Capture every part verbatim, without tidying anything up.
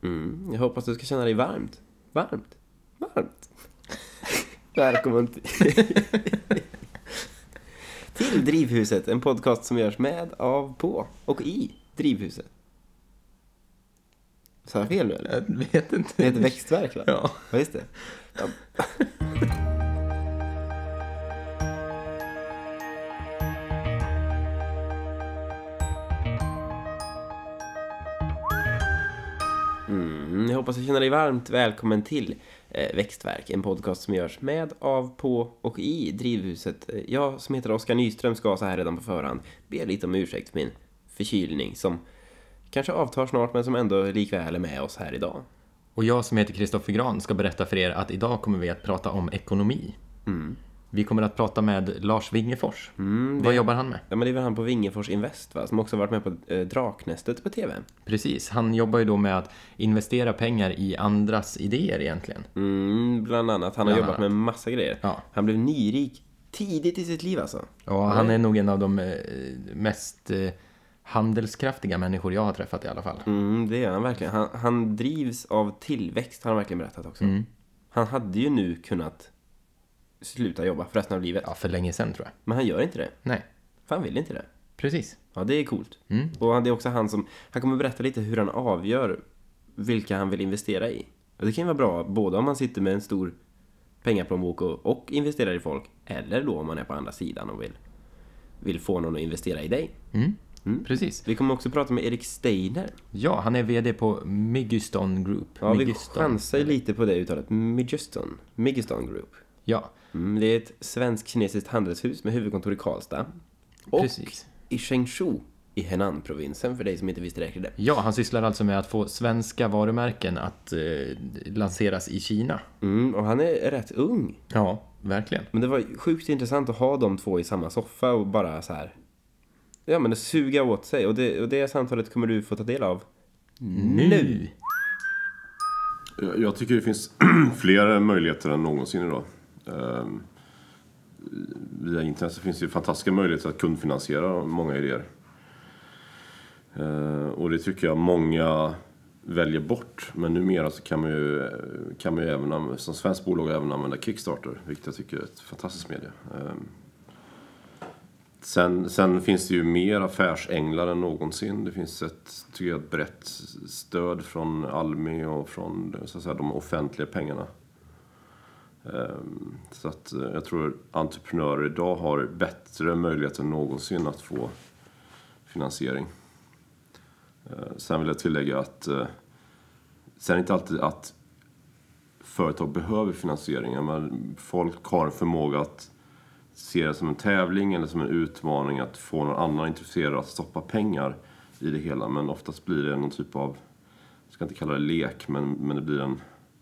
Mm, jag hoppas du ska känna dig varmt. Varmt. Varmt. Välkommen till... till Drivhuset. En podcast som görs med, av, på och i Drivhuset. Sa jag fel nu eller? Jag vet inte. Det heter Växtverk va? Ja. Vad är det? Ja. Mm, jag hoppas du känner dig varmt välkommen till eh, Växtverk, en podcast som görs med, av, på och i Drivhuset. Jag som heter Oskar Nyström ska så här redan på förhand be lite om ursäkt för min förkylning som kanske avtar snart men som ändå likväl är med oss här idag. Och jag som heter Kristoffer Gran ska berätta för er att idag kommer vi att prata om ekonomi. Mm. Vi kommer att prata med Lars Wingefors. Mm, det, Vad jobbar han med? Ja, men det är väl han på Wingefors Invest va? Som också varit med på eh, Draknästet på tv. Precis, han jobbar ju då med att investera pengar i andras idéer egentligen. Mm, bland annat. Han har Bland jobbat annat. med massa grejer. Ja. Han blev nyrik tidigt i sitt liv alltså. Och han är nog en av de eh, mest eh, handelskraftiga människor jag har träffat i alla fall. Mm, det är han verkligen. Han, han drivs av tillväxt, har han verkligen berättat också. Mm. Han hade ju nu kunnat sluta jobba för resten av livet. Ja, för länge sedan tror jag. Men han gör inte det. Nej, För han vill inte det. precis. Ja, det är coolt. Mm. Och det är också han som... Han kommer berätta lite hur han avgör vilka han vill investera i. Och det kan ju vara bra både om man sitter med en stor pengaplånbok och, och investerar i folk. Eller då om man är på andra sidan och vill, vill få någon att investera i dig. Mm. Mm. Precis. Vi kommer också prata med Erik Steiner. Ja, han är vd på Mygyston Group. Ja, vi Mygyston. chansar lite på det uttalet. Mygyston. Mygyston Group. Ja, Mm, det är ett svensk-kinesiskt handelshus med huvudkontor i Karlstad. Och precis. i Chengdu i Henan-provinsen, för dig som inte visste det. Ja, han sysslar alltså med att få svenska varumärken att eh, lanseras i Kina. Mm, och han är rätt ung. Ja, verkligen. Men det var sjukt intressant att ha de två i samma soffa och bara så här... Ja, men det suga åt sig. Och det, och det samtalet kommer du få ta del av nu. Jag jag tycker det finns fler möjligheter än någonsin idag. Um, via internet så finns det ju fantastiska möjligheter att kundfinansiera många idéer. Uh, och det tycker jag många väljer bort. Men numera så kan man ju, kan man ju även använda, som svensk bolag även använda Kickstarter. Vilket jag tycker är ett fantastiskt medie. Um, Sen, sen finns det ju mer affärsänglar än någonsin. Det finns ett, tycker jag, ett brett stöd från Almi och från så att säga, de offentliga pengarna. Um, så att jag tror entreprenörer idag har bättre möjlighet än någonsin att få finansiering. Uh, sen vill jag tillägga att uh, sen är det inte alltid att företag behöver finansiering. Men folk har en förmåga att se det som en tävling eller som en utmaning att få någon annan intresserad att stoppa pengar i det hela. Men oftast blir det någon typ av, jag ska inte kalla det lek, men, men det blir en,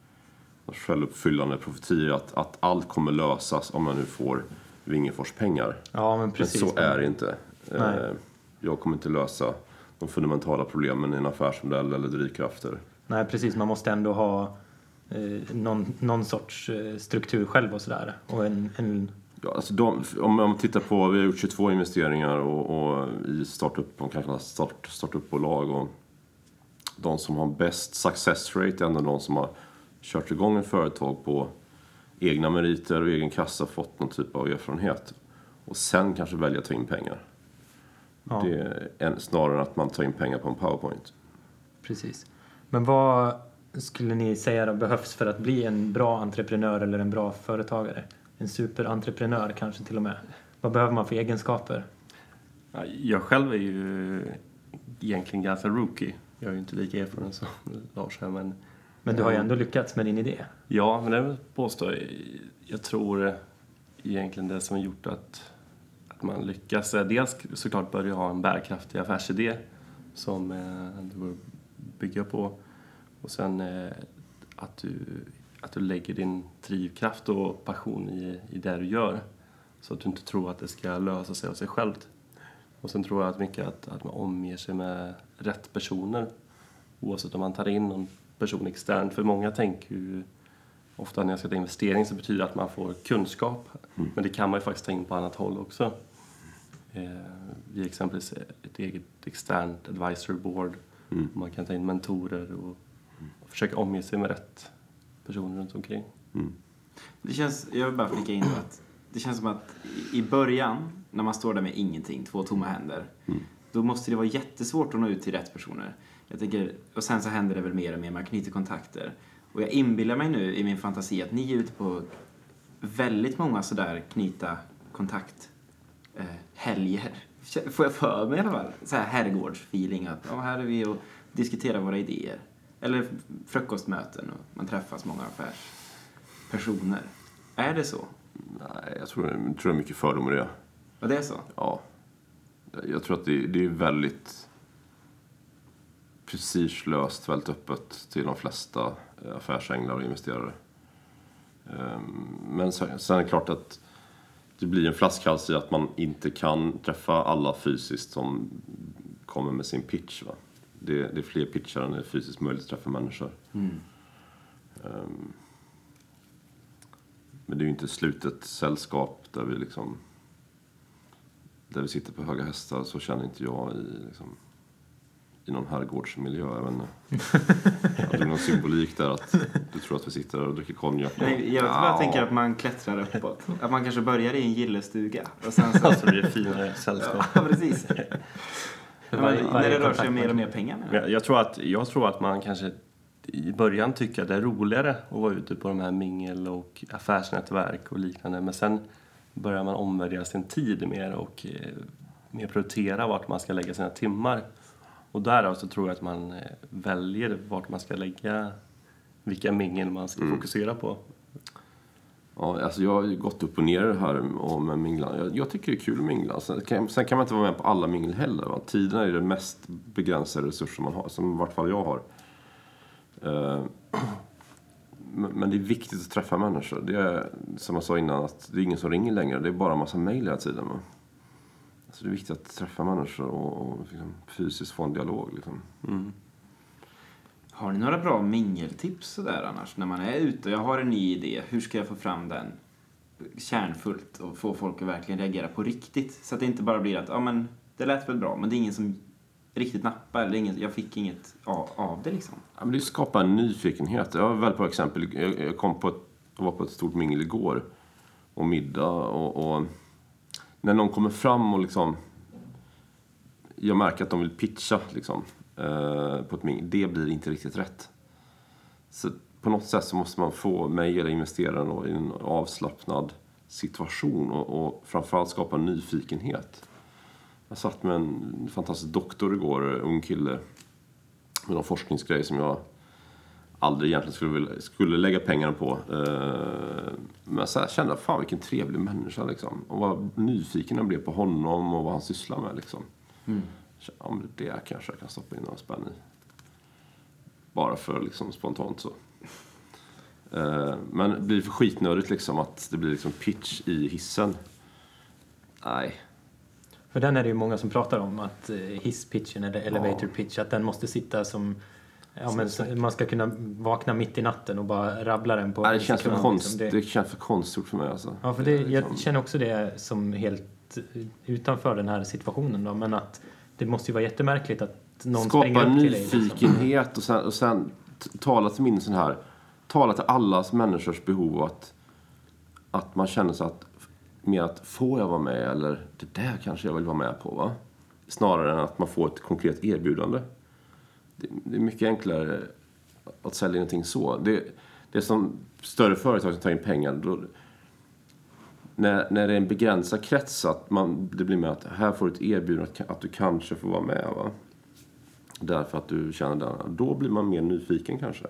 en självuppfyllande profetia att, att allt kommer lösas om man nu får Wingefors pengar. Ja, men precis. Men så är det inte. Nej. Jag kommer inte lösa de fundamentala problemen i en affärsmodell eller drivkrafter. Nej, precis. Man måste ändå ha eh, någon, någon sorts eh, struktur själv och sådär. Och en... en... Ja, alltså de, om man tittar på, vi har gjort tjugotvå investeringar och, och i startup, man kan kalla start, startupbolag, och de som har bäst success rate är ändå de som har kört igång ett företag på egna meriter och egen kassa, fått någon typ av erfarenhet och sen kanske välja att ta in pengar. Ja. Det är en, snarare än att man tar in pengar på en PowerPoint. Precis. Men vad skulle ni säga då behövs för att bli en bra entreprenör eller en bra företagare? En superentreprenör kanske till och med. Vad behöver man för egenskaper? Ja, jag själv är ju egentligen ganska rookie. Jag är ju inte lika erfaren som Lars här, men... Men du har ju ändå lyckats med din idé. Ja, men det påstår jag. Jag tror egentligen det som har gjort att, att man lyckas är dels såklart börja ha en bärkraftig affärsidé som eh, du bör bygga på. Och sen eh, att du... att du lägger din drivkraft och passion i, i det du gör. Så att du inte tror att det ska lösa sig av sig självt. Och sen tror jag att mycket att, att man omger sig med rätt personer. Oavsett om man tar in någon person externt. För många tänker ju ofta när jag ska ta investering så betyder det att man får kunskap. Mm. Men det kan man ju faktiskt ta in på annat håll också. Eh, vi exempelvis ett eget externt advisory board. Mm. Man kan ta in mentorer och Och försöka omge sig med rätt personer runt omkring. Mm. Det känns, jag vill bara flika in att det känns som att i början, när man står där med ingenting, två tomma händer, mm. då måste det vara jättesvårt att nå ut till rätt personer. Jag tänker, och sen så händer det väl mer och mer, man knyter kontakter. Och jag inbillar mig nu i min fantasi att ni är ute på väldigt många sådär knyta kontakt eh, helger. Får jag för mig i alla fall? Så här herrgårdsfeeling att ja, här är vi och diskuterar våra idéer. Eller frukostmöten och man träffas många affärspersoner. Är det så? Nej, jag tror, jag tror det är mycket fördomar i det. Ja, det är så? Ja. Jag tror att det, det är väldigt prestigelöst, väldigt öppet till de flesta affärsänglar och investerare. Men sen är det klart att det blir en flaskhals i att man inte kan träffa alla fysiskt som kommer med sin pitch. Va? Det, det är fler pitchar än det är fysiskt möjligt att träffa människor. Mm. Um, men det är ju inte slutet sällskap där vi liksom där vi sitter på höga hästar, så känner inte jag i liksom, i någon herrgårdsmiljö. Jag vet inte. Det är någon symbolik där att du tror att vi sitter och dricker konjak. Nej, jag bara ja. tänker att man klättrar uppåt. Att man kanske börjar i en gillestuga. Och sen så... alltså blir det finare sällskap. Ja, precis. Men, när det rör sig om mer och mer pengar. Jag, jag, tror att, jag tror att man kanske i början tycker att det är roligare att vara ute på de här mingel- och affärsnätverk och liknande. Men sen börjar man omvärdera sin tid mer och eh, mer prioritera vart man ska lägga sina timmar. Och därav så tror jag att man väljer vart man ska lägga, vilka mingel man ska mm. fokusera på. Ja, alltså jag har gått upp och ner det här om mingla. Jag, jag tycker det är kul att mingla. Sen kan, sen kan man inte vara med på alla mingel heller. Va? Tiden är det mest begränsade resurser man har, som i vart fall jag har. Uh, men det är viktigt att träffa människor. Det är, som jag sa innan, att det är ingen som ringer längre. Det är bara en massa mejl hela tiden. Va? Så det är viktigt att träffa människor och, och liksom, fysiskt få en dialog. Liksom. Mm. Har ni några bra mingeltips så där annars? När man är ute och jag har en ny idé, hur ska jag få fram den kärnfullt och få folk att verkligen reagera på riktigt? Så att det inte bara blir att, ja men det lät väl bra, men det är ingen som riktigt nappar. Eller ingen, jag fick inget av, av det liksom. Ja, men det skapar en nyfikenhet. Jag var väl på exempel, jag, jag kom på ett, jag var på ett stort mingel igår och middag och... och när någon kommer fram och liksom, jag märker att de vill pitcha liksom, eh, på ett mingel, det blir inte riktigt rätt. Så på något sätt så måste man få mig eller investeraren i en avslappnad situation och, och framförallt skapa nyfikenhet. Jag satt med en fantastisk doktor igår, ung kille, med någon forskningsgrej som jag aldrig egentligen skulle, skulle lägga pengar på. Men så här kände jag, fan vilken trevlig människa liksom. Och var nyfiken jag blev på honom och vad han sysslar med liksom. Mm. Så, ja, men det kanske jag kan stoppa in några spänn i. Bara för liksom spontant så. Men det blir för skitnödigt liksom att det blir liksom pitch i hissen. Nej. För den är det ju många som pratar om att hisspitchen eller elevator pitch, att den måste sitta som... Ja, men man ska kunna vakna mitt i natten och bara rabbla den på... Nej, det känns för konst, liksom det... det känns för konstgjort för mig alltså. Ja, för det, jag känner också det som helt utanför den här situationen då, men att det måste ju vara jättemärkligt att någon skapa springer upp till dig. Skapa nyfikenhet och sen, och sen tala till min sån här... Tala till allas människors behov att, att man känner sig att mer att får jag vara med eller det där kanske jag vill vara med på, va? Snarare än att man får ett konkret erbjudande. Det är mycket enklare att sälja någonting så. Det, det är som större företag som tar in pengar. Då, när, när det är en begränsad krets att man, det blir med att här får du ett erbjudande att, att du kanske får vara med. Va? Därför att du känner det. Då blir man mer nyfiken kanske.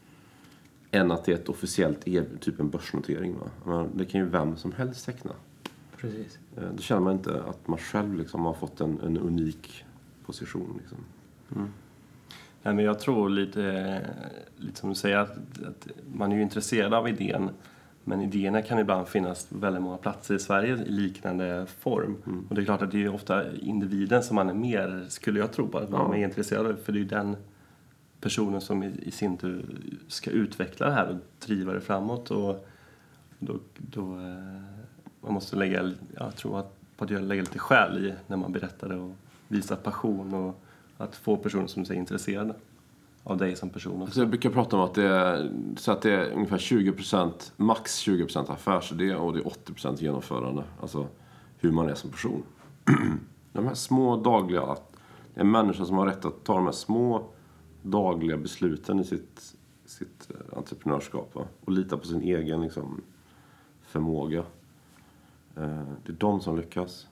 Än att det är ett officiellt erbjudande, typ en börsnotering. Va? Men det kan ju vem som helst teckna. Precis. Då känner man inte att man själv liksom har fått en, en unik position. Liksom. Mm. Ja, men jag tror lite, lite som du säger att, att man är ju intresserad av idén, men idéerna kan ibland finnas väldigt många platser i Sverige i liknande form. Mm. Och det är klart att det är ofta individen som man är mer, skulle jag tro på, att man ja. är intresserad av, för det är den personen som i, i sin tur ska utveckla det här och driva det framåt. Och då, då man måste lägga, jag tror att på att lägga lite själ i när man berättar det och visa passion och att få personer som är intresserade. av dig som person också. Så jag brukar prata om att det är, så att det är ungefär tjugo procent, max tjugo procent affärsidé och det är åttio procent genomförande. Alltså hur man är som person. De här små dagliga, en människa som har rätt att ta de här små dagliga besluten i sitt, sitt entreprenörskap, va? Och lita på sin egen liksom, förmåga. Det är de som lyckas.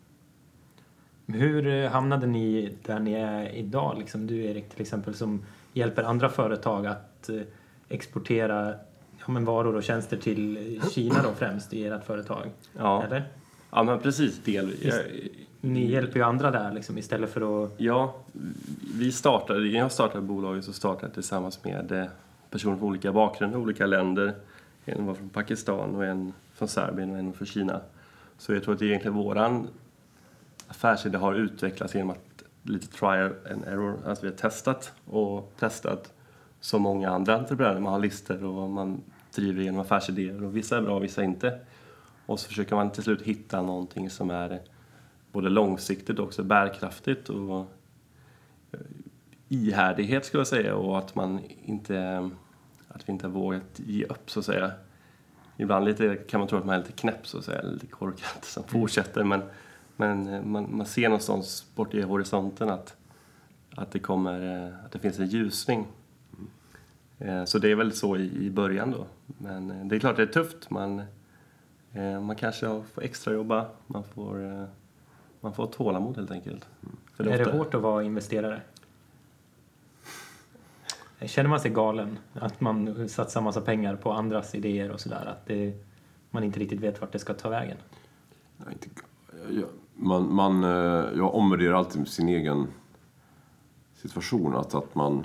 Hur hamnade ni där ni är idag? Liksom du, Erik, till exempel, som hjälper andra företag att exportera ja, men varor och tjänster till Kina då främst i ert företag. Ja. Eller? Ja, men precis. Del, jag, ni hjälper ju andra där liksom, istället för att... Ja, vi startade, jag startade bolaget så startade jag tillsammans med personer från olika bakgrunder, olika länder. En var från Pakistan och en från Serbien och en från Kina. Så jag tror att det egentligen våran affärsidé har utvecklats genom att lite trial and error. Alltså vi har testat och testat som många andra entreprenörer. Man har listor och man driver igenom affärsidéer och vissa är bra och vissa inte. Och så försöker man till slut hitta någonting som är både långsiktigt och också bärkraftigt och ihärdighet skulle jag säga, och att man inte att vi inte har vågat ge upp så att säga. Ibland lite kan man tro att man är lite knäpp så att säga, lite korkat som fortsätter, men men man, man ser någonstans bort i horisonten att att det kommer att det finns en ljusning. Mm. Så det är väl så i, i början då, men det är klart det är tufft. Man man kanske får extra jobba, man får man får tålamod helt enkelt. Mm. För det är ofta... det hårt att vara investerare? Känner man sig galen att man satsar massa pengar på andras idéer och sådär, att det, man inte riktigt vet vart det ska ta vägen? Nej, inte, jag, man, man, jag omvärderar alltid sin egen situation, att, att man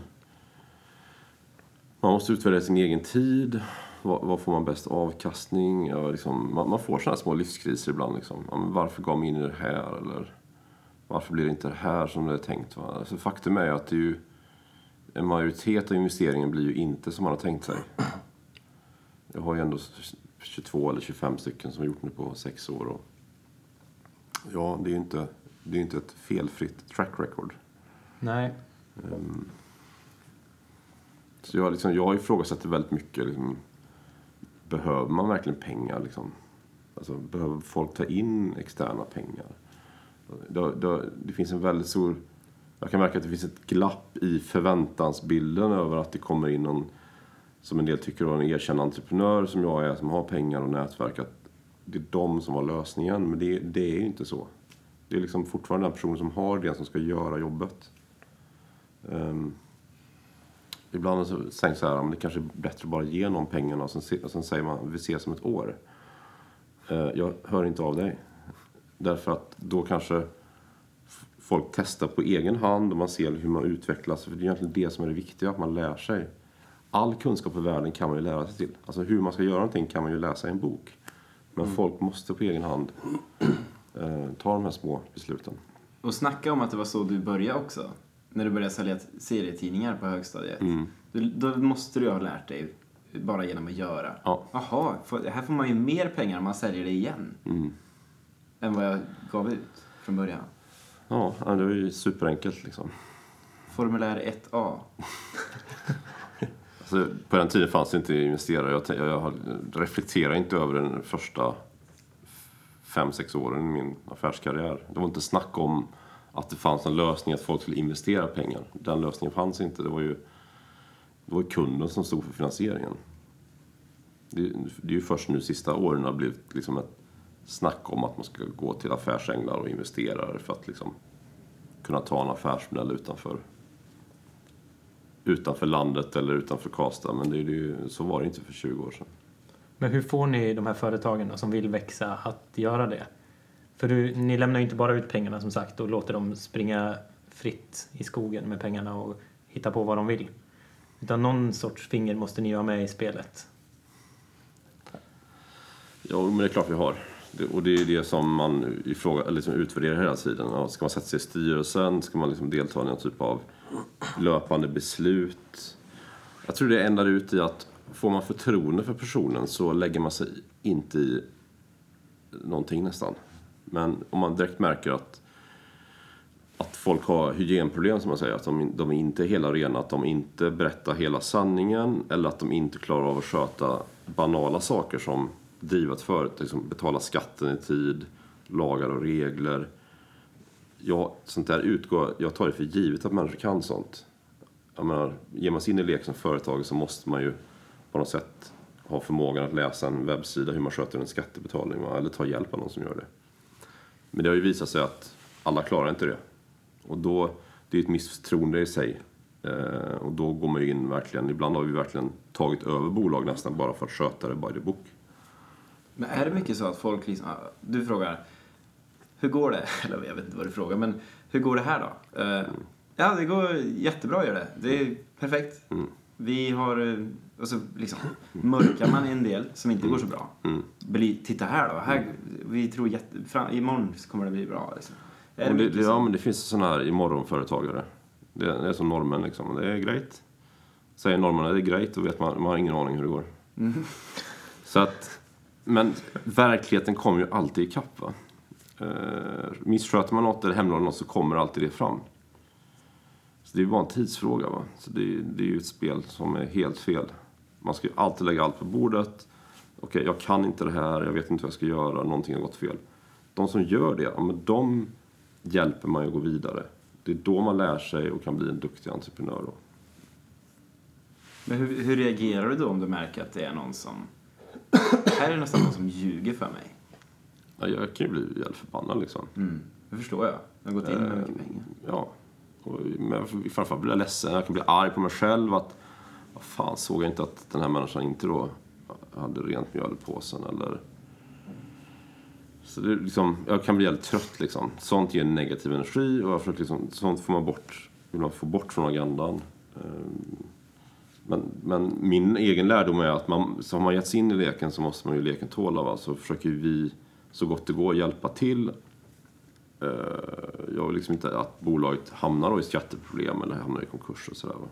man måste utvärdera sin egen tid. Vad, vad får man bäst avkastning? Ja, liksom, man, man får sådana små livskriser ibland. Liksom. Ja, varför gav man in i det här? Eller varför blir det inte det här som det är tänkt? Va? Alltså, faktum är att det är ju, en majoritet av investeringen blir ju inte som man har tänkt sig. Jag har ju ändå tjugotvå eller tjugofem stycken som har gjort nu på sex år. Och ja, det är ju inte, det är inte ett felfritt track record. Nej. Um, så jag, liksom, jag ifrågasätter väldigt mycket. Liksom, behöver man verkligen pengar? Liksom? Alltså, behöver folk ta in externa pengar? Det, det, det finns en väldigt stor... Jag kan märka att det finns ett glapp i förväntansbilden över att det kommer in någon, som en del tycker är en erkänd entreprenör som jag är, som har pengar och nätverk, att det är de som har lösningen. Men det, det är ju inte så. Det är liksom fortfarande den personen som har det som ska göra jobbet. Um, ibland så säger så här, men det kanske är bättre att bara ge någon pengarna och sen, och sen säger man, vi ses om ett år. Uh, jag hör inte av dig. Därför att då kanske folk testar på egen hand och man ser hur man utvecklas. För det är egentligen det som är det viktiga, att man lär sig. All kunskap i världen kan man ju lära sig till. Alltså hur man ska göra någonting kan man ju läsa i en bok. Men mm. folk måste på egen hand eh, ta de här små besluten. Och snacka om att det var så du började också. När du började sälja serietidningar på högstadiet. Mm. Då, då måste du ha lärt dig bara genom att göra. Ja. Jaha, här får man ju mer pengar om man säljer det igen. Mm. Än vad jag gav ut från början. Ja, det var ju superenkelt liksom. Formulär ett A. Alltså, på den tiden fanns det inte investerare. Jag, jag reflekterar inte över den första fem, sex åren i min affärskarriär. Det var inte snack om att det fanns en lösning att folk skulle investera pengar. Den lösningen fanns inte. Det var ju, det var ju kunden som stod för finansieringen. Det, det är ju först nu sista åren har blivit liksom ett snack om att man ska gå till affärsänglar och investerare för att liksom kunna ta en affärsmodell utanför utanför landet eller utanför Karlstad. Men det är ju, så var det inte för tjugo år sedan. Men hur får ni de här företagen då, som vill växa att göra det? För du, ni lämnar ju inte bara ut pengarna som sagt och låter dem springa fritt i skogen med pengarna och hitta på vad de vill. Utan någon sorts finger måste ni ha med i spelet. Ja, men det är klart vi har. Och det är det som man ifråga, liksom utvärderar hela tiden. Ja, ska man sätta sig i styrelsen? Ska man liksom delta i någon typ av löpande beslut? Jag tror det ändrar ut i att får man förtroende för personen så lägger man sig inte i någonting nästan. Men om man direkt märker att att folk har hygienproblem som man säger. Att de, de är inte hela rena, att de inte berättar hela sanningen. Eller att de inte klarar av att sköta banala saker som driva ett företag. Liksom betala skatten i tid, lagar och regler. Jag, sånt där utgår, jag tar det för givet att människor kan sånt. Jag menar, ger man sig in i lek som företag så måste man ju på något sätt ha förmågan att läsa en webbsida hur man sköter en skattebetalning. Eller ta hjälp av någon som gör det. Men det har ju visat sig att alla klarar inte det. Och då, det är ett misstroende i sig. Eh, och då går man ju in verkligen, ibland har vi verkligen tagit över bolag nästan bara för att sköta det by the book. Men är det mycket så att folk liksom, du frågar, hur går det? Eller jag vet inte vad du frågar, men hur går det här då? Uh, mm. Ja, det går jättebra gör det. Det är perfekt. Mm. Vi har, och så liksom, mörkar man en del som inte mm. går så bra. Mm. Bli, titta här då, här, vi tror jätte, fram, imorgon kommer det bli bra. Liksom. Är det det, ja, men det finns sådana här imorgonföretagare. Det, det är som normen liksom, det är grejt. Säger normen att det är grejt, då vet man, man har ingen aning hur det går. Mm. Så att, men verkligheten kommer ju alltid ikapp, va? Uh, missköter man något eller hemlighåller något så kommer alltid det fram. Så det är ju bara en tidsfråga, va? Så det, det är ju ett spel som är helt fel. Man ska ju alltid lägga allt på bordet. Okej, okay, jag kan inte det här, jag vet inte vad jag ska göra, någonting har gått fel. De som gör det, ja, men de hjälper man ju att gå vidare. Det är då man lär sig och kan bli en duktig entreprenör då. Men hur, hur reagerar du då om du märker att det är någon som... Här är det nästan någon som ljuger för mig. Ja, jag kan ju bli jävligt förbannad liksom. Mm, det förstår jag. Jag har gått in med mycket pengar. Ja, och framförallt blir jag ledsen. Jag kan bli arg på mig själv att... Vad fan, såg jag inte att den här människan inte då hade rent mjöl i påsen eller... Så det är liksom, jag kan bli jävligt trött liksom. Sånt ger negativ energi och jag försöker liksom, sånt får man bort, vill man få bort från agendan. Men, men min egen lärdom är att man, så har man gett sig in i leken så måste man ju leken tåla, va? Så försöker vi så gott det går hjälpa till. Jag vill liksom inte att bolaget hamnar då i skatteproblem eller hamnar i konkurs och sådär, va?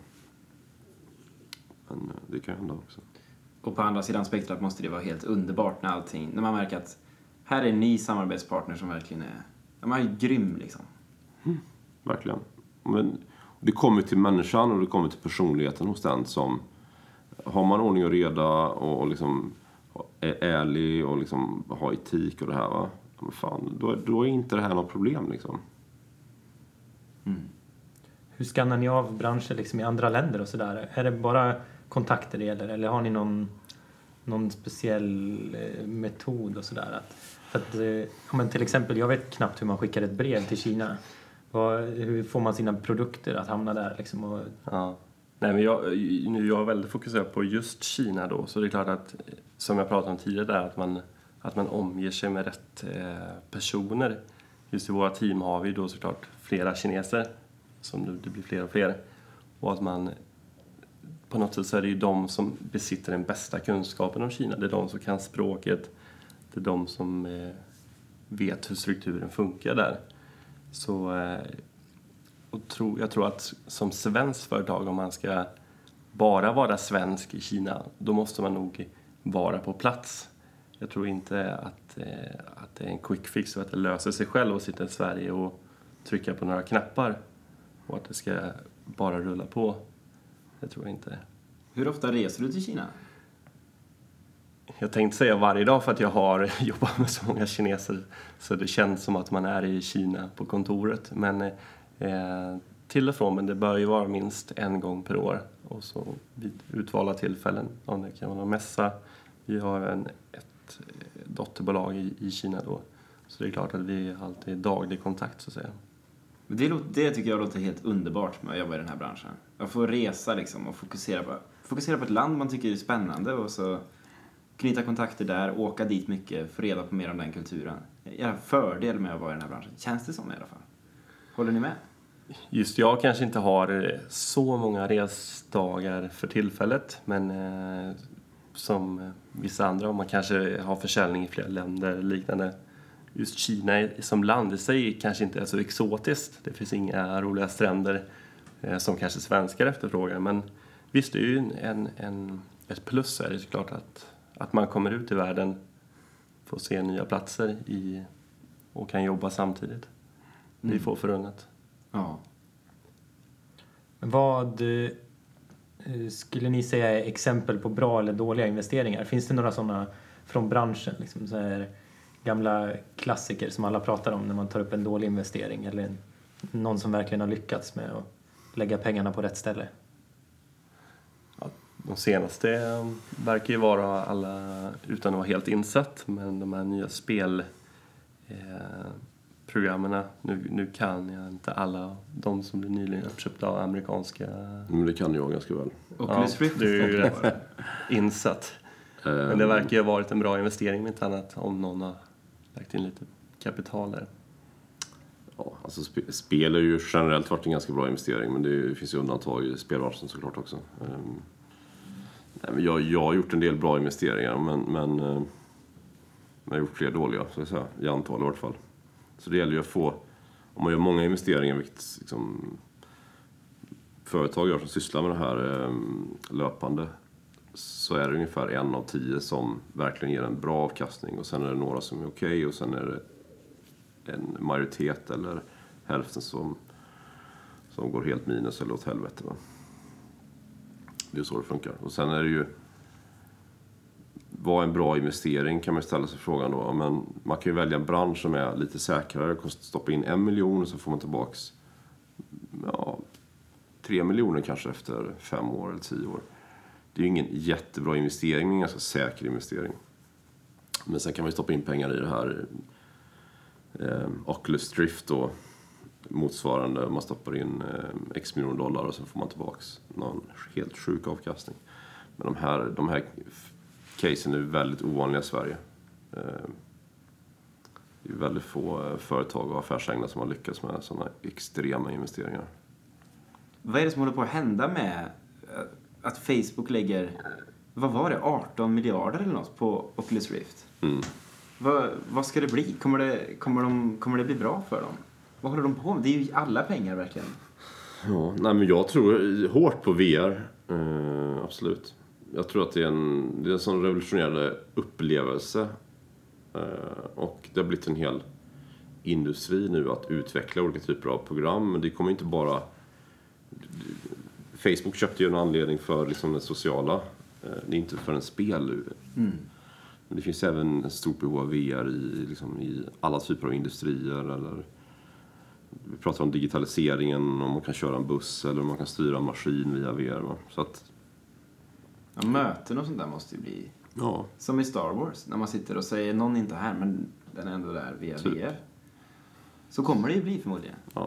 Men det kan hända också. Och på andra sidan spektrat måste det vara helt underbart när allting, när man märker att här är en ny samarbetspartner som verkligen är, de är grym liksom. Mm, verkligen. Men det kommer till människan och det kommer till personligheten hos den som har man ordning och reda och, och liksom är ärlig och liksom har etik och det här, va? Men fan, då, då är inte det här något problem liksom. Mm. Hur skannar ni av branscher liksom i andra länder och sådär? Är det bara kontakter det gäller eller har ni någon någon speciell eh, metod och sådär att, för att eh, ja, men till exempel jag vet knappt hur man skickar ett brev till Kina. Vad, hur får man sina produkter att hamna där liksom och... Ja. Nej, men jag, nu jag är väldigt fokuserad på just Kina då, så det är klart att som jag pratade om tidigare där, att man, att man omger sig med rätt eh, personer. Just i våra team har vi då såklart flera kineser som nu det blir fler och fler, och att man på något sätt så är det ju de som besitter den bästa kunskapen om Kina. Det är de som kan språket. Det är de som eh, vet hur strukturen funkar där. Så eh, och tro, jag tror att som svensk företag, om man ska bara vara svensk i Kina, då måste man nog vara på plats. Jag tror inte att, eh, att det är en quick fix och att det löser sig själv att sitta i Sverige och trycka på några knappar och att det ska bara rulla på. Det tror jag inte. Hur ofta reser du till Kina? Jag tänkte säga varje dag för att jag har jobbat med så många kineser. Så det känns som att man är i Kina på kontoret. Men eh, till och från, men det bör ju vara minst en gång per år. Och så vid utvalda tillfällen. Om det kan vara någon mässa. Vi har en, ett dotterbolag i, i Kina då. Så det är klart att vi alltid är daglig kontakt så att säga. Det, låter, det tycker jag låter helt underbart med att jobba i den här branschen. Att få resa liksom och fokusera på, fokusera på ett land man tycker är spännande och så knyta kontakter där, åka dit mycket, få reda på mer om den kulturen. Jag har fördel med att vara i den här branschen. Känns det som i alla fall? Håller ni med? Just jag kanske inte har så många resdagar för tillfället, men eh, som vissa andra, om man kanske har försäljning i flera länder eller liknande. Just Kina som land i sig kanske inte är så exotiskt. Det finns inga roliga stränder eh, som kanske svenskar efterfrågar. Men visst, det är ju en, en, ett plus är det såklart att, att man kommer ut i världen, får se nya platser i, och kan jobba samtidigt. Det är få förunnat. Ja. Vad eh, skulle ni säga är exempel på bra eller dåliga investeringar? Finns det några sådana från branschen? Liksom så här gamla klassiker som alla pratar om när man tar upp en dålig investering eller en, någon som verkligen har lyckats med att lägga pengarna på rätt ställe? De senaste verkar ju vara alla, utan att vara helt insatt, men de här nya spel eh, programmen, nu, nu kan jag inte alla de som blir nyligen uppköpta av amerikanska. Men det kan jag ganska väl. Oculus Rift. Du är ju rätt insatt. Men det verkar ju ha varit en bra investering med ett annat om någon har lagt in lite kapital där. Ja, alltså sp- spel är ju generellt varit en ganska bra investering, men det finns ju undantag i spelbranschen såklart också. Um, nej, men jag, jag har gjort en del bra investeringar, men, men uh, jag har gjort fler dåliga, så att säga, i antal i vart fall. Så det gäller ju att få, om man gör många investeringar, vilket liksom, företag gör som sysslar med det här um, löpande, så är det ungefär en av tio som verkligen ger en bra avkastning, och sen är det några som är okej okay, och sen är det en majoritet eller hälften som, som går helt minus eller åt helvete. Va? Det är så det funkar. Och sen är det ju, vad en bra investering kan man ställa sig frågan då. Men man kan ju välja en bransch som är lite säkrare, stoppa in en miljon och så får man tillbaks ja, tre miljoner kanske efter fem år eller tio år. Det är ju ingen jättebra investering, men en ganska säker investering. Men sen kan man ju stoppa in pengar i det här eh, Oculus Drift då, motsvarande. Man stoppar in eh, x miljoner dollar och så får man tillbaks någon helt sjuk avkastning. Men de här, de här casen är väldigt ovanliga i Sverige. Eh, det är väldigt få eh, företag och affärsänglar som har lyckats med sådana extrema investeringar. Vad är det som håller på att hända med att Facebook lägger, vad var det, arton miljarder eller något på Oculus Rift? Mm. Vad, vad ska det bli? Kommer det, kommer, de, kommer det bli bra för dem? Vad håller de på med? Det är ju alla pengar verkligen. Ja, nej, men jag tror hårt på V R. Eh, absolut. Jag tror att det är en, det är en sån revolutionerande upplevelse. Eh, och det har blivit en hel industri nu att utveckla olika typer av program. Men det kommer inte bara... Facebook köpte ju en anledning för liksom det sociala. Eh, det är inte för en spel. Mm. Men det finns även ett stort behov av V R i, liksom, i alla typer av industrier. Eller, vi pratar om digitaliseringen, om man kan köra en buss eller om man kan styra en maskin via V R. Va? Så att, ja, möten och sånt där måste ju bli ja. som i Star Wars. När man sitter och säger någon är inte här, men den är ändå där via Typ. V R. Så kommer det ju bli förmodligen. Ja.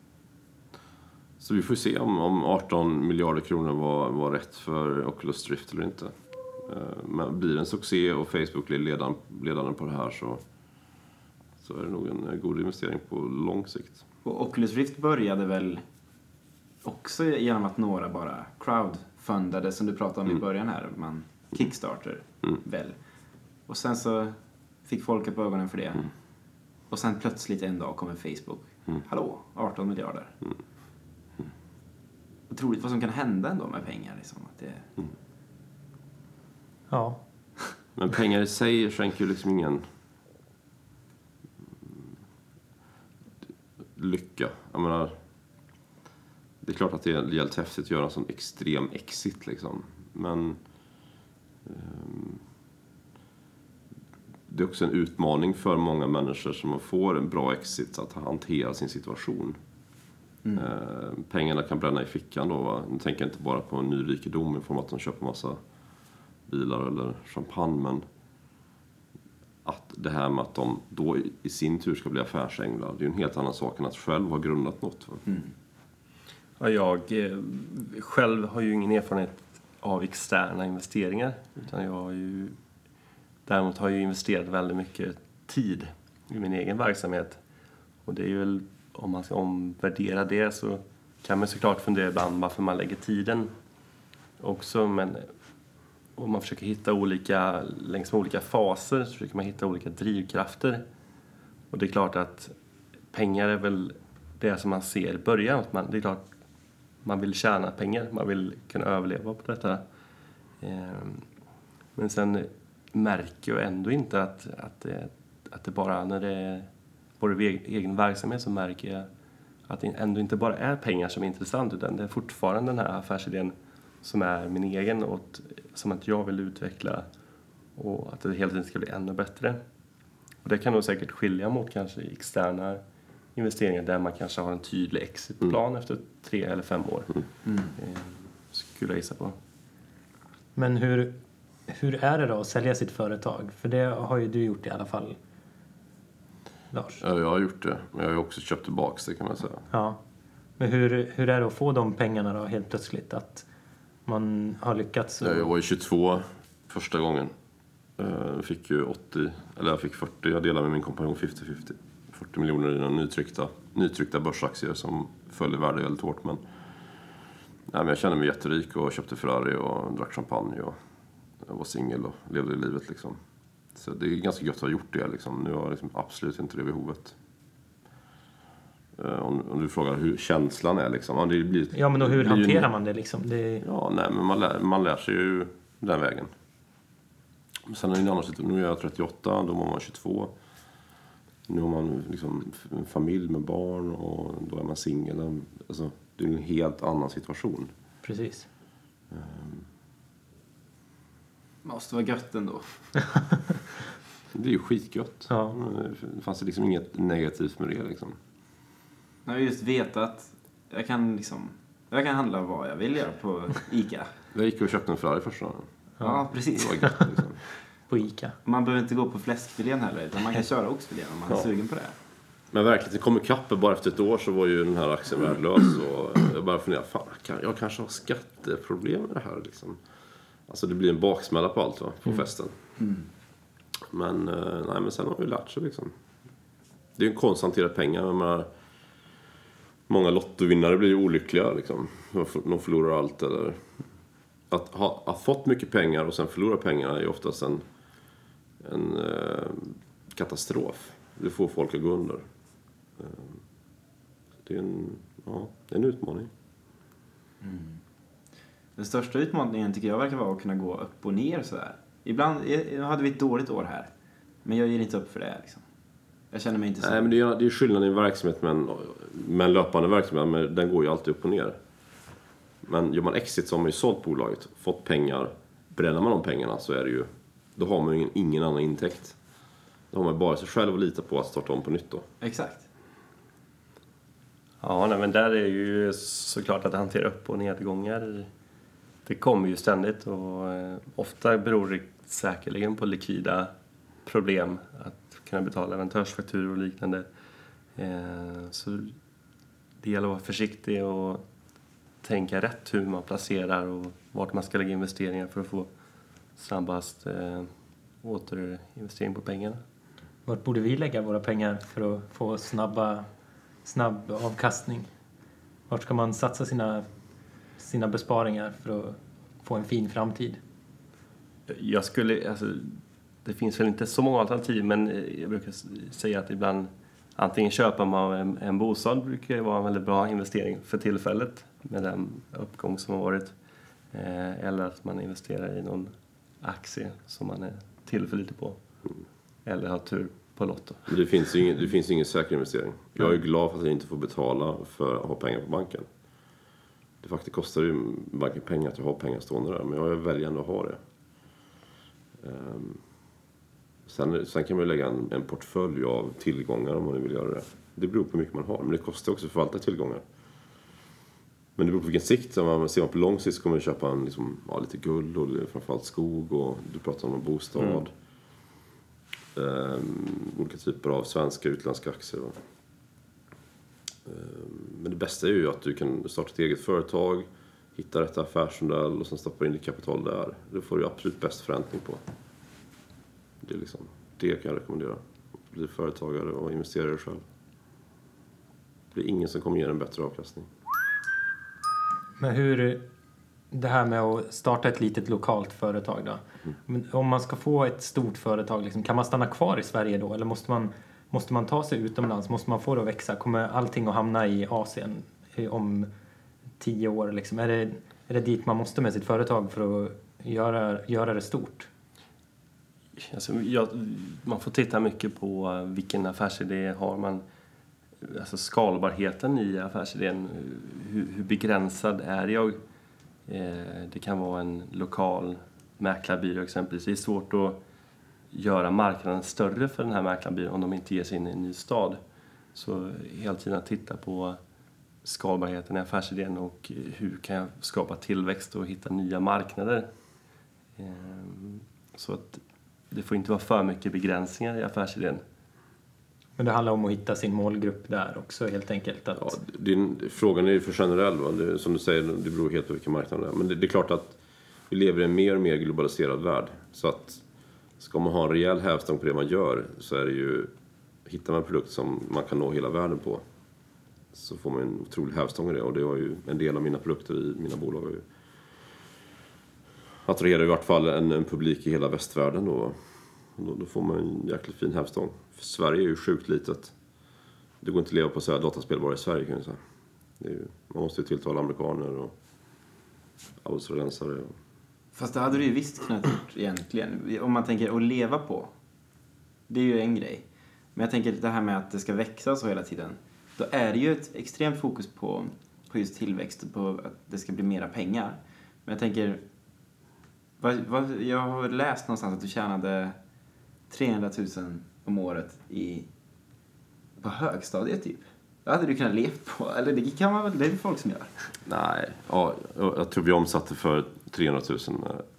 Så vi får se om, om arton miljarder kronor var, var rätt för Oculus Drift eller inte. Men blir det en succé och Facebook blir ledan, ledande på det här, så, så är det nog en god investering på lång sikt. Och Oculus Rift började väl också genom att några bara crowdfundade, som du pratade om Mm. i början här. Man Kickstarter Mm. väl. Och sen så fick folk upp ögonen för det. Mm. Och sen plötsligt en dag kommer Facebook. Mm. Hallå, arton miljarder. Mm. Mm. Otroligt vad som kan hända ändå med pengar. Liksom. Att det... Mm. Ja. Men pengar i sig skänker ju liksom ingen lycka. Jag menar, det är klart att det är helt häftigt att göra en sån extrem exit liksom. Men um, det är också en utmaning för många människor som får en bra exit att hantera sin situation. Mm. Uh, pengarna kan bränna i fickan då, va? Nu tänker jag inte bara på en ny rikedom i form av att de köper massa bilar eller champagne, men att det här med att de då i sin tur ska bli affärsänglar, det är ju en helt annan sak än att själv ha grundat något. Mm. Ja, jag eh, själv har ju ingen erfarenhet av externa investeringar, utan jag har ju däremot har jag ju investerat väldigt mycket tid i min egen verksamhet, och det är ju väl, om man ska omvärdera det, så kan man såklart fundera ibland varför man lägger tiden också, men om man försöker hitta olika, längs med olika faser, så försöker man hitta olika drivkrafter. Och det är klart att pengar är väl det som man ser i början. Att man, det är klart man vill tjäna pengar, man vill kunna överleva på detta. Men sen märker jag ändå inte att, att, det, att det bara när det är vår egen verksamhet, så märker jag att det ändå inte bara är pengar som är intressant, utan det är fortfarande den här affärsidén som är min egen och som att jag vill utveckla och att det hela tiden ska bli ännu bättre. Och det kan nog säkert skilja mot kanske externa investeringar där man kanske har en tydlig exitplan mm. efter tre eller fem år. Mm. Eh, skulle jag gissa på. Men hur, hur är det då att sälja sitt företag? För det har ju du gjort i alla fall, Lars. Ja, jag har gjort det. Men jag har ju också köpt tillbaka det, kan man säga. Ja. Men hur, hur är det att få de pengarna då helt plötsligt? Att man har lyckats? Och... Ja, jag var ju tjugotvå första gången. Jag fick ju åttio, eller jag fick fyrtio. Jag delade med min kompanjon femtio femtio. fyrtio miljoner i några nytryckta, nytryckta börsaktier som föll i värde väldigt hårt. Men, nej, men jag kände mig jätterik och köpte Ferrari och drack champagne. Och jag var singel och levde i livet liksom. Så det är ganska gött att ha gjort det liksom. Nu har jag liksom absolut inte det behovet. Om, om du frågar hur känslan är liksom. Ja, det blir, ja men då hur blir hanterar ju, man det liksom? Det... Ja, nej men man lär, man lär sig ju den vägen. Sen är det en annan situation. Nu är jag trettioåtta, då var man tjugotvå. Nu har man liksom en familj med barn och då är man singel. Alltså, det är en helt annan situation. Precis. Um, måste vara gött ändå. det är ju skitgött. Ja. Det fanns liksom inget negativt med det liksom. Jag har just vetat jag kan liksom jag kan handla vad jag vill göra på Ica. Jag gick och köpte en Ferrari första dagen. Ja, ja precis. Det var gött, liksom. På Ica. Man behöver inte gå på fläskfilén heller, utan man kan köra oxfilén om man är ja. sugen på det. Men verkligen, det kom ikapp bara efter ett år så var ju den här aktien värdelös. Och jag bara funderade, fan, jag kanske har skatteproblem med det här liksom. Alltså det blir en baksmälla på allt va, på mm. festen. Mm. Men, nej, men sen har vi lärt sig liksom. Det är ju en konst att hantera pengar. Men många lottovinnare blir ju olyckliga liksom. De förlorar allt eller... Att ha, ha fått mycket pengar och sen förlora pengarna är oftast en, en eh, katastrof. Det får folk att gå under. Eh, det är en, ja, det är en utmaning. Mm. Den största utmaningen tycker jag verkar vara att kunna gå upp och ner så här. Ibland hade vi ett dåligt år här. Men jag ger inte upp för det liksom. Jag känner mig inte så. Nej, men det är, det är skillnad i en verksamhet med en, med en löpande verksamhet. Men den går ju alltid upp och ner. Men gör man exit så har man ju sålt bolaget, fått pengar. Bränner man de pengarna så är det ju, då har man ju ingen, ingen annan intäkt. Då har man bara sig själv att lita på att starta om på nytt då. Exakt. Ja, nej, men där är ju såklart att hantera upp- och nedgångar. Det kommer ju ständigt och eh, ofta beror det säkerligen på likvida problem. Att kunna betala leverantörsfakturor och liknande. Eh, så det gäller att vara försiktig och tänka rätt hur man placerar och vart man ska lägga investeringar för att få snabbast eh, återinvestering på pengarna. Vart borde vi lägga våra pengar för att få snabba, snabb avkastning? Vart ska man satsa sina, sina besparingar för att få en fin framtid? Jag skulle, alltså, det finns väl inte så många alternativ, men jag brukar säga att ibland antingen köper man en, en bostad brukar det vara en väldigt bra investering för tillfället med den uppgång som har varit. Eh, eller att man investerar i någon aktie som man är tillförlitlig på. Mm. Eller har tur på Lotto. Det finns ju ingen, det finns ingen säker investering. Jag är glad för att jag inte får betala för att ha pengar på banken. Det faktiskt kostar ju banken pengar att jag har pengar stående där. Men jag väljer ändå att ha det. Um, sen, sen kan man ju lägga en, en portfölj av tillgångar om man vill göra det. Det beror på hur mycket man har. Men det kostar också att förvalta tillgångar. Men det beror på vilken sikt. Ser man, ser man på lång sikt så kommer man köpa en, liksom, ja, lite guld och framförallt skog. Och du pratar om en bostad. Mm. Um, olika typer av svenska och utländska aktier. Um, men det bästa är ju att du kan starta ett eget företag, hitta rätt affärsmodell och sen stoppa in ditt kapital där. Det får du absolut bäst förräntning på. Det är liksom, det kan jag rekommendera. Bli företagare och investera i dig själv. Det är ingen som kommer ge en bättre avkastning. Men hur, det här med att starta ett litet lokalt företag då. Mm. Men om man ska få ett stort företag, liksom, kan man stanna kvar i Sverige då? Eller måste man, måste man ta sig utomlands? Måste man få det att växa? Kommer allting att hamna i Asien om tio år? Liksom? Är, det, är det dit man måste med sitt företag för att göra, göra det stort? Alltså, jag, man får titta mycket på vilken affärsidé har man. alltså skalbarheten i affärsidén. Hur, hur begränsad är jag? Eh, det kan vara en lokal mäklarbyrå exempelvis. Det är svårt att göra marknaden större för den här mäklarbyrån om de inte ger sig in i en ny stad. Så hela tiden att titta på skalbarheten i affärsidén och hur kan jag skapa tillväxt och hitta nya marknader. Så att det får inte vara för mycket begränsningar i affärsidén. Men det handlar om att hitta sin målgrupp där också helt enkelt. Att... Ja, din, frågan är ju för generell. Va? Det, som du säger, det beror helt på vilken marknad det är. Men det, det är klart att vi lever i en mer och mer globaliserad värld. Så att ska man ha en rejäl hävstång på det man gör så är det ju, hittar man en produkt som man kan nå hela världen på så får man en otrolig hävstång i det. Och det var ju en del av mina produkter i mina bolag. Ju. Attraherar i vart fall en, en publik i hela västvärlden då. Då, då får man en jäkligt fin hävstång. För Sverige är ju sjukt litet. Det går inte att leva på så här dataspel bara i Sverige kan jag säga. Det är ju, man måste ju tilltala amerikaner och australiensare. Och... Fast det hade du ju visst kunnat gjort egentligen. Om man tänker att leva på. Det är ju en grej. Men jag tänker det här med att det ska växa så hela tiden. Då är det ju ett extremt fokus på, på just tillväxt och på att det ska bli mera pengar. Men jag tänker... Vad, vad, jag har läst någonstans att du tjänade trehundratusen om året i, på högstadiet typ. Det hade du kunnat levt på. Eller det kan man väl, det är folk som gör. Nej, ja, jag tror vi omsatte för trehundratusen.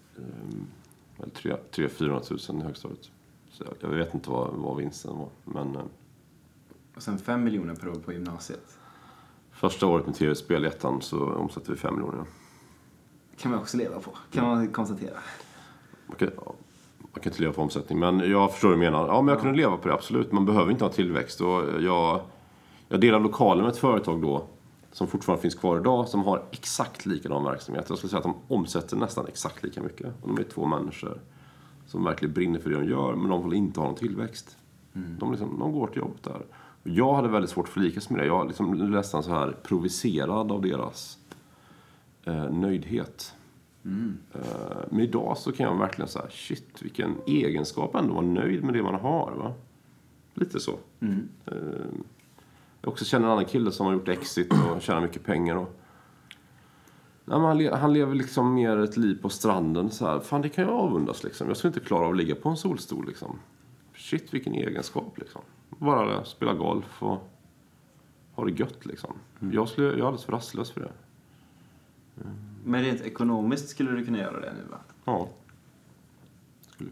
Eller tre till fyrahundratusen i högstadiet. Så jag, jag vet inte vad, vad vinsten var. Men, och sen fem miljoner per år på gymnasiet. Första året med tv-spel i ettan så omsatte vi fem miljoner. Kan man också leva på, kan man konstatera. Man kan, man kan inte leva på omsättning, men jag förstår vad du menar. Ja, men jag kunde leva på det, absolut. Man behöver inte ha tillväxt. Och jag, jag delar lokalen med ett företag då, som fortfarande finns kvar idag, som har exakt likadan verksamhet. Jag skulle säga att de omsätter nästan exakt lika mycket. Och de är två människor som verkligen brinner för det de gör, men de vill inte ha någon tillväxt. Mm. De, liksom, de går till jobbet där. Och jag hade väldigt svårt att förlikas med det. Jag liksom nästan så här provocerad av deras eh, nöjdhet. Mm. Uh, men idag så kan jag verkligen säga shit, vilken egenskap ändå vara nöjd med det man har, va? Lite så. Mm. Uh, jag också känner en annan kille som har gjort exit och tjänar mycket pengar och nej, han, le- han lever liksom mer ett liv på stranden så här. Fan, det kan jag avundas liksom. Jag skulle inte klara av att ligga på en solstol liksom. Shit, vilken egenskap liksom. Bara spela golf och ha det gött liksom. Mm. Jag skulle jag är alldeles för rastlös för det. Mm. Men rent ekonomiskt skulle du kunna göra det nu, va? Ja. Skulle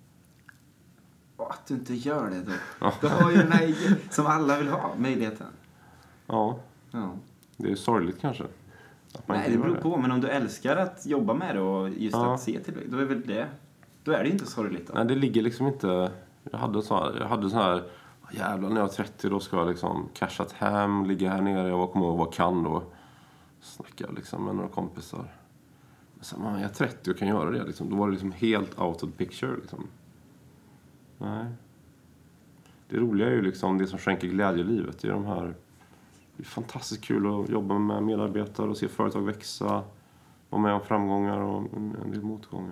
jag. Att du inte gör det då. Ja. Du har ju den här som alla vill ha, möjligheten. Ja. Ja. Det är sorgligt kanske. Nej, det beror på. Men om du älskar att jobba med det och just ja. att se till det, då är väl det. Då är det inte sorgligt då. Nej, det ligger liksom inte... Jag hade så här... Jag hade så här jävlar, när jag är trettio då ska jag liksom cashat hem, ligga här nere. Jag kommer ihåg vad kan då. Snacka liksom med några kompisar. Men sen, man, jag är trettio och kan göra det liksom. Då var det liksom helt out of the picture liksom. Nej. Det roliga är ju liksom det som skänker glädje i livet. Det är de här... Det är fantastiskt kul att jobba med medarbetare och se företag växa. Vara med om framgångar och en, en del motgångar.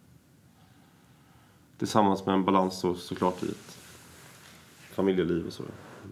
Tillsammans med en balans så, såklart i ett familjeliv och så.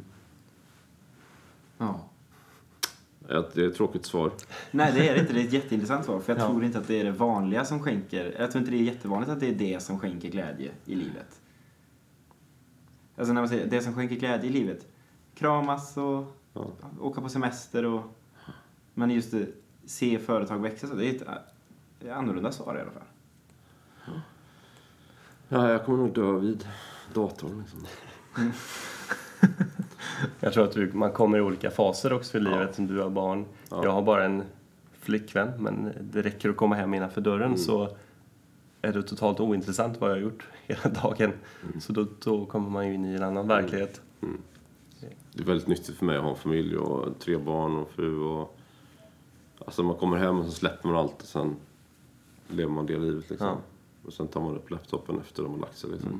Ja. Det är ett tråkigt svar. Nej, det är det inte. Det är ett jätteintressant svar. För jag ja. tror inte att det är det vanliga som skänker... Jag tror inte det är jättevanligt att det är det som skänker glädje i livet. Alltså när man säger det som skänker glädje i livet. Kramas och ja. åka på semester och... Men just det, se företag växa så. Det är ett, det är annorlunda svar i alla fall. Ja. Ja, jag kommer nog dö vid datorn liksom. Mm. Jag tror att du, man kommer i olika faser också i livet. Ja. Som du har barn. Ja. Jag har bara en flickvän. Men det räcker att komma hem innanför dörren mm. så är det totalt ointressant vad jag har gjort hela dagen. Mm. Så då, då kommer man ju in i en annan verklighet. Mm. Det är väldigt nyttigt för mig att ha en familj och tre barn och fru. Och, alltså man kommer hem och så släpper man allt och sen lever man det livet liksom. Ja. Och sen tar man upp laptopen efter de har lagt sig liksom. Mm.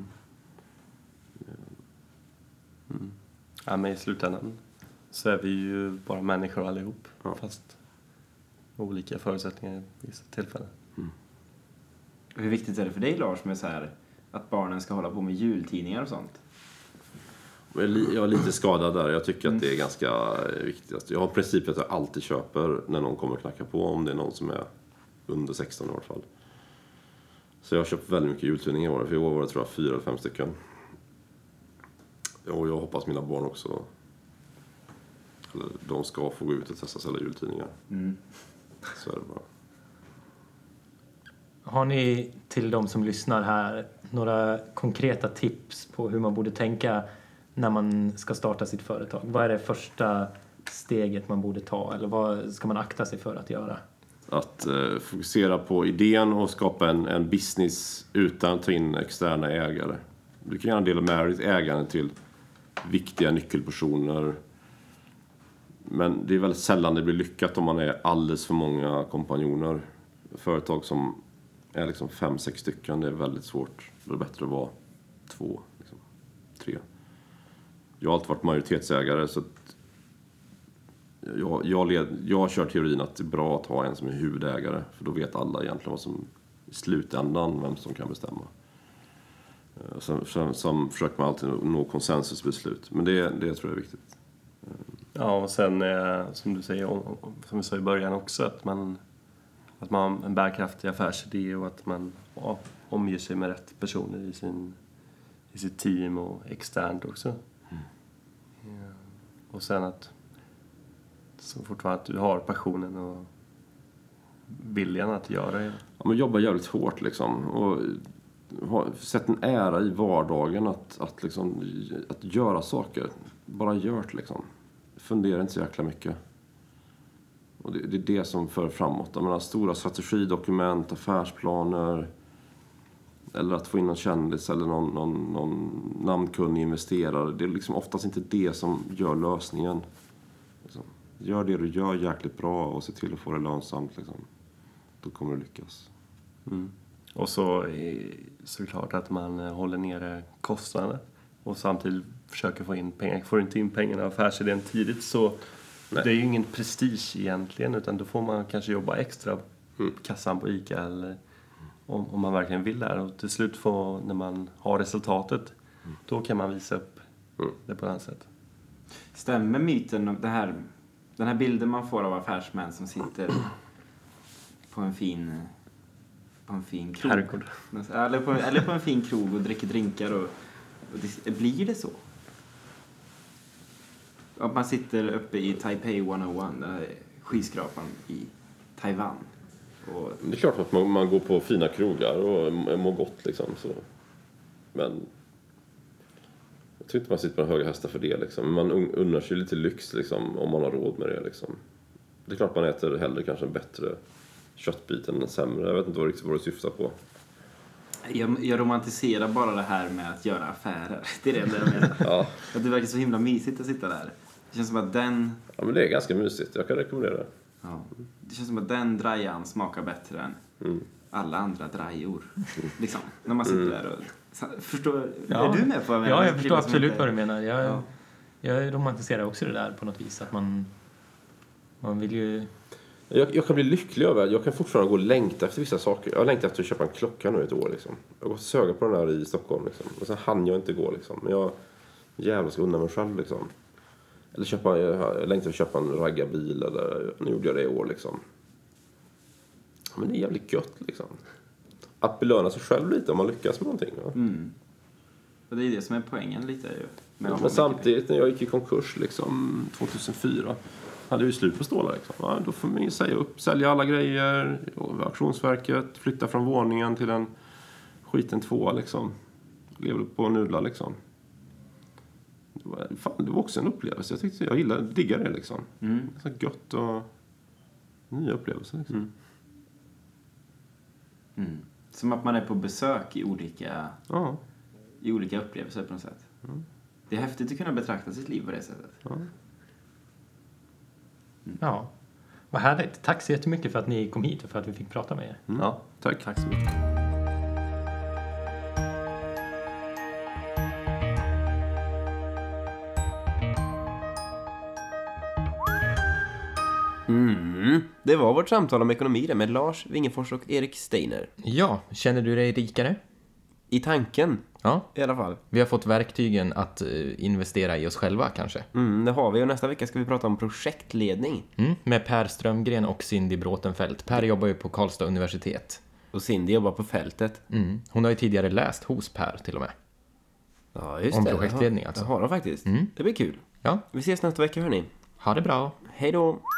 Mm. Ja, men i slutändan så är vi ju bara människor allihop. Ja. Fast olika förutsättningar i vissa tillfällen. Mm. Hur viktigt är det för dig, Lars, med så här att barnen ska hålla på med jultidningar och sånt? Jag är li- jag är lite skadad där. Jag tycker att det är ganska viktigt. Jag har princip att jag alltid köper när någon kommer knacka på, om det är någon som är under sexton i alla fall. Så jag har köpt väldigt mycket jultidningar i år. För i år var det tror jag fyra eller fem stycken. Och jag hoppas mina barn också, eller de ska få gå ut och testa sälja jultidningar. Mm. Så är det bara. Har ni till de som lyssnar här några konkreta tips på hur man borde tänka när man ska starta sitt företag? Vad är det första steget man borde ta, eller vad ska man akta sig för att göra? Att eh, fokusera på idén och skapa en, en business utan att ta in externa ägare. Du kan gärna dela med dig ditt ägande till viktiga nyckelpersoner. Men det är väldigt sällan det blir lyckat om man är alldeles för många kompanjoner. Företag som är liksom fem, sex stycken, det är väldigt svårt. Det är bättre att vara två, liksom, tre. Jag har alltid varit majoritetsägare, så att jag, jag, led, jag kör teorin att det är bra att ha en som är huvudägare. För då vet alla egentligen vad som i slutändan, vem som kan bestämma. Sen, sen, sen försöker man alltid nå konsensusbeslut. Men det, det tror jag är viktigt. Ja, och sen eh, som du säger, om, om, som vi sa i början också, att man, att man har en bärkraftig affärsidé och att man ja, omger sig med rätt personer i, sin, i sitt team och externt också. Mm. Ja. Och sen att så fortfarande att du har passionen och viljan att göra det. Ja, men jobba jävligt hårt liksom. Och ha, sätt en ära i vardagen att, att, liksom, att göra saker. Bara gör det liksom. Fundera inte så jäkla mycket. Och det, det är det som för framåt. Jag menar, stora strategidokument, affärsplaner. Eller att få in någon kändis eller någon, någon, någon namnkunnig investerare. Det är liksom oftast inte det som gör lösningen. Liksom. Gör det du gör jäkligt bra och se till att få det lönsamt. Liksom. Då kommer du lyckas. Mm. Och så såklart att man håller nere kostnaderna. Och samtidigt försöker få in pengar. Får du inte in pengarna av affärsidén tidigt så Nej. Det är ju ingen prestige egentligen. Utan då får man kanske jobba extra mm. kassan på ICA eller om, om man verkligen vill det. Och till slut få, när man har resultatet, mm. då kan man visa upp mm. det på något sätt. Stämmer myten om det här, den här bilden man får av affärsmän som sitter på en fin på en fin krog. Herregud. Eller på, eller på en fin krog och dricker drinkar och, och det, blir det så? Att man sitter uppe i Taipei etthundraett, den här skyskrapan i Taiwan. Och det är klart att man, man går på fina krogar och mår gott liksom. Så. Men jag tror inte man sitter på en höga hästar för det liksom. Man unnar sig lite lyx liksom, om man har råd med det liksom. Det är klart man äter hellre kanske en bättre köttbit än en sämre. Jag vet inte vad riktigt vad du syftar på. Jag, jag romantiserar bara det här med att göra affärer. Det är det enda jag menar. Ja. Att det verkar så himla mysigt att sitta där. Det känns som att den... Ja, men det är ganska mysigt. Jag kan rekommendera det. Ja. Det känns som att den drajan smakar bättre än mm. alla andra drajor. Mm. Liksom, när man sitter mm. där och... Förstår, ja. Är du med på vad jag menar? Ja, jag förstår absolut inte... vad du menar. Jag, ja. jag romantiserar också det där på något vis. Att man, man vill ju... Jag, jag kan bli lycklig över jag kan fortfarande gå och längta efter vissa saker. Jag har längtat efter att köpa en klocka nu ett år liksom. Jag har gått och söga på den här i Stockholm liksom. Och sen hann jag inte gå liksom. Men jag jävlar ska unna mig själv liksom. Eller köpa, jag längtar att köpa en raggarbil eller nu gjorde jag det i år liksom. Men det är jävligt gött liksom. Att belöna sig själv lite om man lyckas med någonting. Va? Mm. Och det är det som är poängen lite ju. Men, ja, men samtidigt när jag gick i konkurs liksom tjugohundrafyra hade vi slut på stålar liksom. Ja, då får man ju säga upp, sälja alla grejer, auktionsverket, flytta från våningen till en skiten tvåa liksom. Lever på nudlar liksom. Det var, fan, det var också en upplevelse. Jag tyckte jag gillade, diggade det liksom. Mm. Så gött och nya upplevelser liksom. Mm. Mm. Som att man är på besök i olika ja. i olika upplevelser på något sätt. Mm. Det är häftigt att kunna betrakta sitt liv på det sättet. Ja. Mm. Ja, vad härligt. Tack så jättemycket för att ni kom hit och för att vi fick prata med er. Mm. Ja, tack. Tack så mycket. Mm. Det var vårt samtal om ekonomi med Lars Wingefors och Erik Steiner. Ja, känner du dig rikare? i tanken Ja, i alla fall. vi har fått verktygen att eh, investera i oss själva kanske. Mm, det har vi, och nästa vecka ska vi prata om projektledning. Mm, med Per Strömgren och Cindy Bråtenfält. Per jobbar ju på Karlstad universitet. Och Cindy jobbar på fältet. Mm. Hon har ju tidigare läst hos Per till och med. Ja, just Om det. projektledning det har, alltså. Det har de faktiskt. Mm. Det blir kul. Ja, Vi ses nästa vecka, hörni. ha det bra. Hej då!